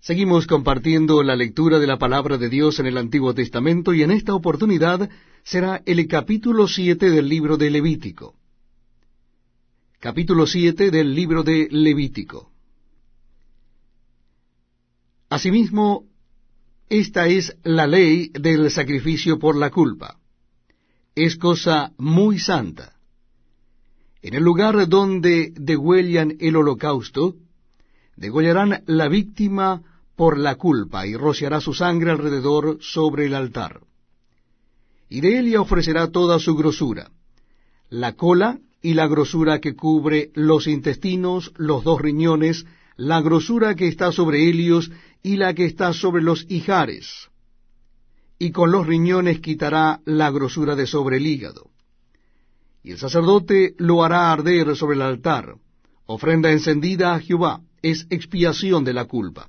Seguimos compartiendo la lectura de la palabra de Dios en el Antiguo Testamento y en esta oportunidad será el capítulo 7 del libro de Levítico. Capítulo 7 del libro de Levítico. Asimismo, esta es la ley del sacrificio por la culpa. Es cosa muy santa. En el lugar donde degüellan el holocausto, degollarán la víctima por la culpa, y rociará su sangre alrededor sobre el altar. Y de ella ofrecerá toda su grosura, la cola y la grosura que cubre los intestinos, los 2 riñones, la grosura que está sobre ellos y la que está sobre los ijares. Y con los riñones quitará la grosura de sobre el hígado. Y el sacerdote lo hará arder sobre el altar, ofrenda encendida a Jehová, es expiación de la culpa.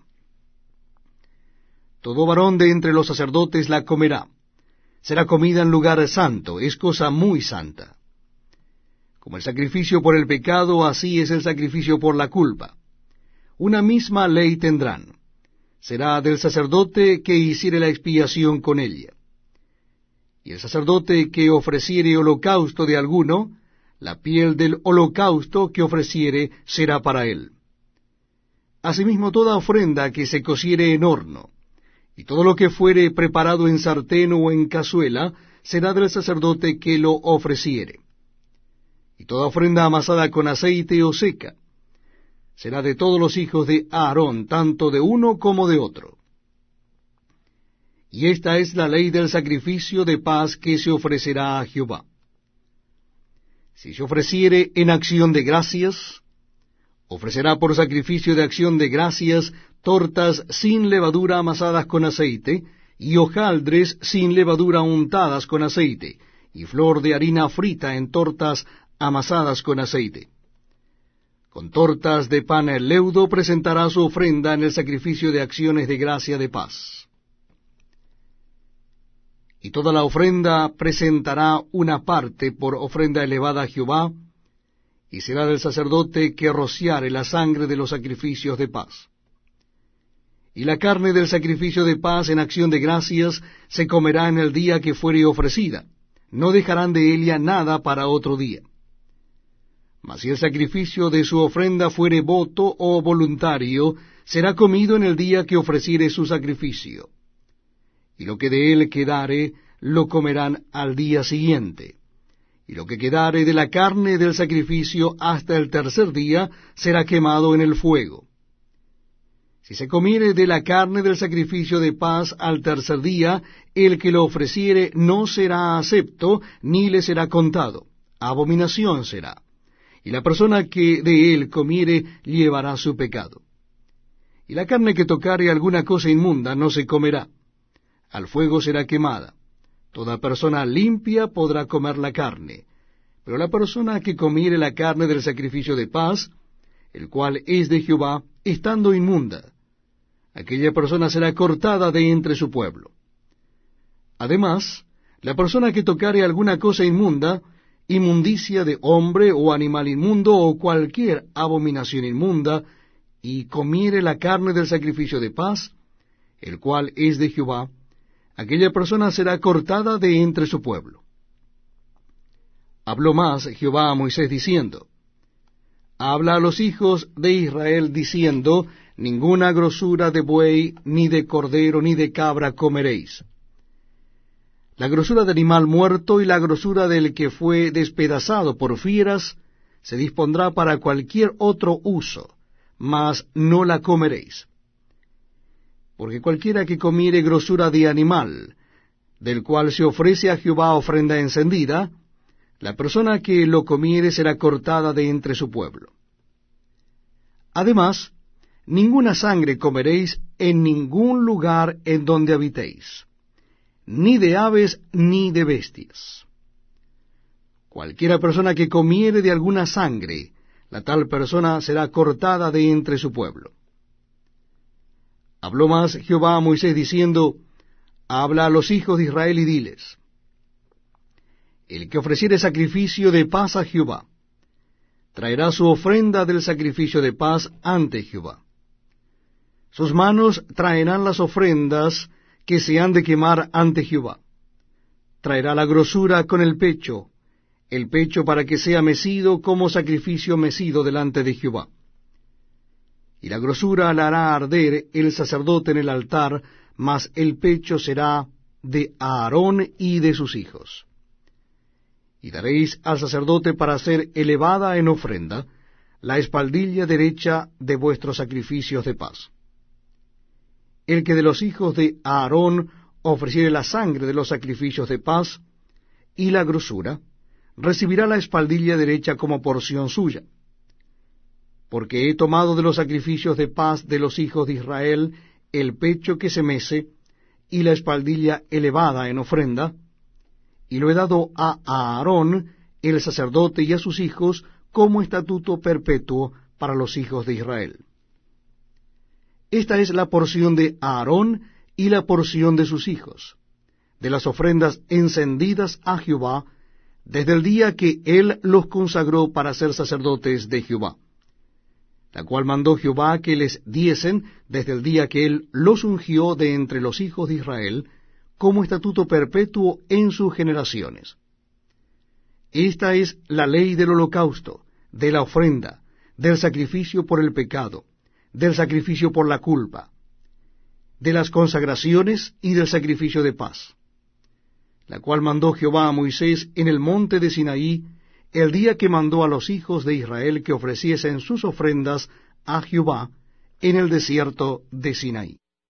Todo varón de entre los sacerdotes la comerá. Será comida en lugar santo, es cosa muy santa. Como el sacrificio por el pecado, así es el sacrificio por la culpa. Una misma ley tendrán. Será del sacerdote que hiciere la expiación con ella. Y el sacerdote que ofreciere holocausto de alguno, la piel del holocausto que ofreciere será para él. Asimismo toda ofrenda que se cociere en horno, y todo lo que fuere preparado en sartén o en cazuela, será del sacerdote que lo ofreciere. Y toda ofrenda amasada con aceite o seca, será de todos los hijos de Aarón, tanto de uno como de otro. Y esta es la ley del sacrificio de paz que se ofrecerá a Jehová. Si se ofreciere en acción de gracias, ofrecerá por sacrificio de acción de gracias tortas sin levadura amasadas con aceite, y hojaldres sin levadura untadas con aceite, y flor de harina frita en tortas amasadas con aceite. Con tortas de pan leudo presentará su ofrenda en el sacrificio de acciones de gracia de paz. Y toda la ofrenda presentará una parte por ofrenda elevada a Jehová, y será del sacerdote que rociare la sangre de los sacrificios de paz. Y la carne del sacrificio de paz en acción de gracias se comerá en el día que fuere ofrecida, no dejarán de ella nada para otro día. Mas si el sacrificio de su ofrenda fuere voto o voluntario, será comido en el día que ofreciere su sacrificio. Y lo que de él quedare, lo comerán al día siguiente. Y lo que quedare de la carne del sacrificio hasta el tercer día, será quemado en el fuego. Si se comiere de la carne del sacrificio de paz al tercer día, el que lo ofreciere no será acepto, ni le será contado. Abominación será. Y la persona que de él comiere llevará su pecado. Y la carne que tocare alguna cosa inmunda no se comerá. Al fuego será quemada. Toda persona limpia podrá comer la carne, pero la persona que comiere la carne del sacrificio de paz, el cual es de Jehová, estando inmunda, aquella persona será cortada de entre su pueblo. Además, la persona que tocare alguna cosa inmunda, inmundicia de hombre o animal inmundo o cualquier abominación inmunda, y comiere la carne del sacrificio de paz, el cual es de Jehová, aquella persona será cortada de entre su pueblo. Habló más Jehová a Moisés diciendo, habla a los hijos de Israel diciendo, ninguna grosura de buey, ni de cordero, ni de cabra comeréis. La grosura de animal muerto y la grosura del que fue despedazado por fieras se dispondrá para cualquier otro uso, mas no la comeréis. Porque cualquiera que comiere grosura de animal, del cual se ofrece a Jehová ofrenda encendida, la persona que lo comiere será cortada de entre su pueblo. Además, ninguna sangre comeréis en ningún lugar en donde habitéis, ni de aves ni de bestias. Cualquiera persona que comiere de alguna sangre, la tal persona será cortada de entre su pueblo. Habló más Jehová a Moisés diciendo, habla a los hijos de Israel y diles, el que ofreciere sacrificio de paz a Jehová, traerá su ofrenda del sacrificio de paz ante Jehová. Sus manos traerán las ofrendas que se han de quemar ante Jehová. Traerá la grosura con el pecho para que sea mecido como sacrificio mecido delante de Jehová. Y la grosura la hará arder el sacerdote en el altar, mas el pecho será de Aarón y de sus hijos. Y daréis al sacerdote para ser elevada en ofrenda la espaldilla derecha de vuestros sacrificios de paz. El que de los hijos de Aarón ofreciere la sangre de los sacrificios de paz y la grosura, recibirá la espaldilla derecha como porción suya. Porque he tomado de los sacrificios de paz de los hijos de Israel el pecho que se mece y la espaldilla elevada en ofrenda, y lo he dado a Aarón, el sacerdote, y a sus hijos, como estatuto perpetuo para los hijos de Israel. Esta es la porción de Aarón y la porción de sus hijos, de las ofrendas encendidas a Jehová, desde el día que él los consagró para ser sacerdotes de Jehová, la cual mandó Jehová que les diesen desde el día que él los ungió de entre los hijos de Israel, como estatuto perpetuo en sus generaciones. Esta es la ley del holocausto, de la ofrenda, del sacrificio por el pecado, del sacrificio por la culpa, de las consagraciones y del sacrificio de paz, la cual mandó Jehová a Moisés en el monte de Sinaí, el día que mandó a los hijos de Israel que ofreciesen sus ofrendas a Jehová en el desierto de Sinaí.